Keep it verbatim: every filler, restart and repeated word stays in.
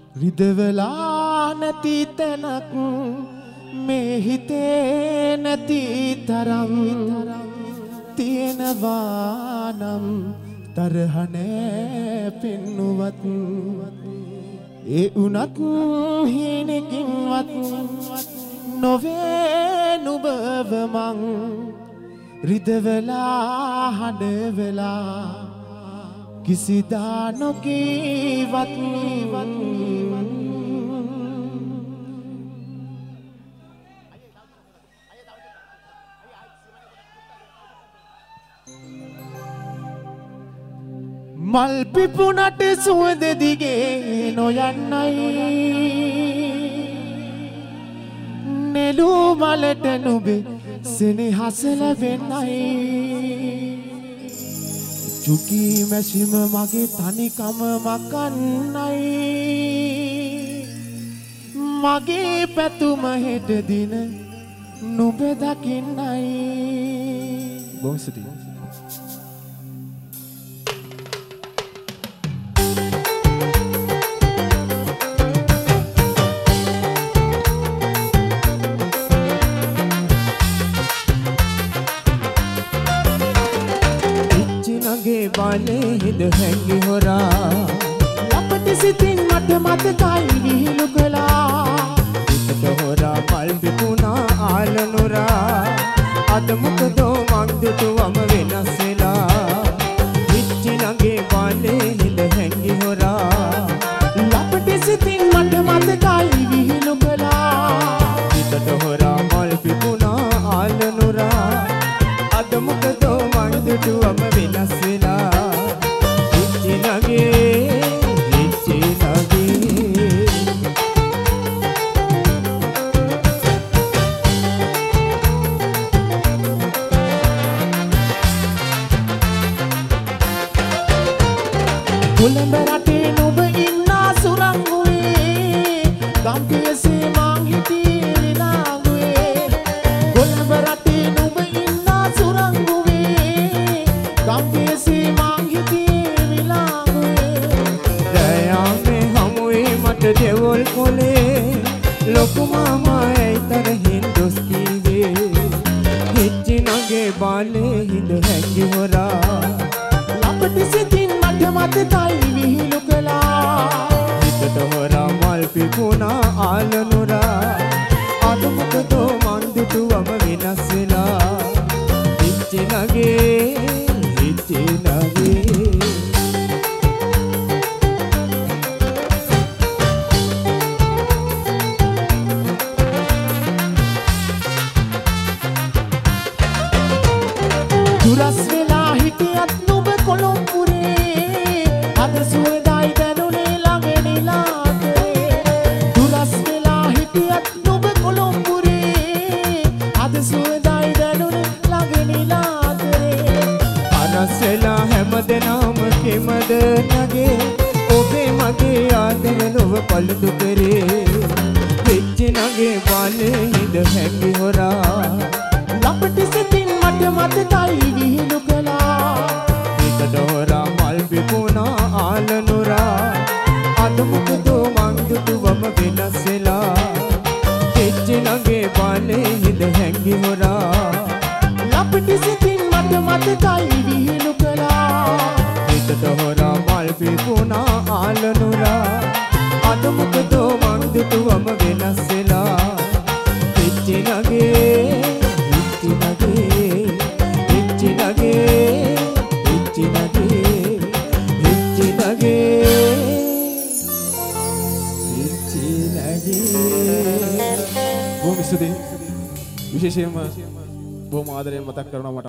රිදවලා නැති තැනක් මේ හිතේ නැති තරම් තියෙනවා නම් තරහ නෑ පෙන්නුවත් ඒ උනත් හිණකින්වත් නොවේ නුඹව මං රිදවලා හඬවලා කිසිදා නොකීවත් මල් පිපුණට සුවඳ දිගේ නොයන්නයි නෙළු මලට නුඹේ සෙනෙහස ලැබෙන්නයි චුකී මැසිම මගේ තනිකම මකන්නයි මගේ පැතුම හෙට දින නුඹ දකින්නයි බොහොම ස්තුතියි बाले हिद हैंगी होरा लपटी सितिन मत मत काई विहिलु कला इतक होरा मल बिपुना आलनुरा अद मुख दो मंगदु वम वेनसला विच्චි නගේ बाले हिद हैंगी होरा लपटी सितिन मत मत काई विहिलु कला इतक होरा मल बिपुना आलनुरा अद मुख दो मंगदु वम वेनसला Bulan berarti nuba inna surangwe Gampiya se mang hiti langwe Bulan berarti nuba inna surangwe Gampiya se mang hiti langwe Daya me hamwe mat devol kole Loku mama ai tar hinduski ve Hichi nage bale hind hangi hora Lapati se tin मत ताई विहिलु कला हितट होरा मल पिपुना आलनुरा आदमुक दो मंदुटु वम विनसला हिच्චි නගේ හිච්චි නගේ දුරස් වෙලා හිටියත් නුඹ කොළඹුරේ අද සුවඳයි දැනුනේ ළඟ නිලාගේ දුරස් වෙලා හිටියත් නුඹ කොළඹුරේ අද සුවඳයි දැනුනේ ළඟ නිලාගේ අරස් වෙලා හැමදෙනාම කෙමද නැගේ ඔබේ මගේ ආදර නොව පළුදු කරේ හිච්චි නගේ බාලේ හිඳ හැංගි හොරා ලපටි සිතින් මට මතකයි විහිළු කළා හිතට හොරා මල් පිපුණා ආලනුරා අද මොකද මං දුටුවම වෙනස් වෙලා හිච්චි නගේ බාලේ හිඳ හැංගි හොරා ලපටි සිතින් මට මතකයි විහිළු කළා හිතට හොරා මල් පිපුණා ආලනුරා අද මොකද මං දුටුවම වෙනස් වෙලා හිච්චි නගේ බොහොම ස්තුතියි විශේෂයෙන්ම බොහොම ආදරයෙන් මතක් කරනවා මට